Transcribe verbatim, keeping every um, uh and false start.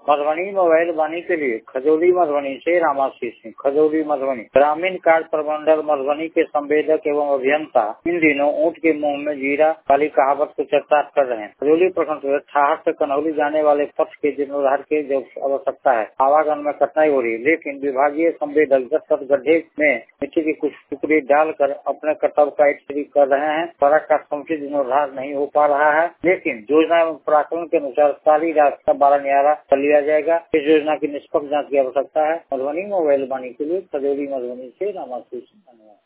Madhubani mobile वाणी के लिए खजौली मधुबनी से रामाशीष सिंह। खजौली मधुबनी ग्रामीण कार्य प्रबंधक मधुबनी के संवेदक एवं अभियंता इन दिनों ऊँट के मुंह में जीरा वाली कहावत को चर्चात कर रहे हैं। खजौली प्रखंड ठहार से कनौली जाने वाले पथ के जीर्णोद्धार की जो आवश्यकता है, आवागमन में कठिनाई हो रही है, लेकिन विभागीय संवेदक दस फुट गड्ढे में मिट्टी की कुछ टुकड़ी डालकर अपने कर्तव्य का एक कर रहे हैं। सड़क का समुचित जीर्णोद्धार नहीं हो पा रहा है, लेकिन योजना एवं पराक्रम के अनुसार सारी रास्ता बारह न्यारा कर लिया जाएगा। इस योजना की निष्पक्ष जांच की आवश्यकता है। मधुबनी मोबाइल वाणी के लिए खजौली मधुबनी से रामाशीष। धन्यवाद।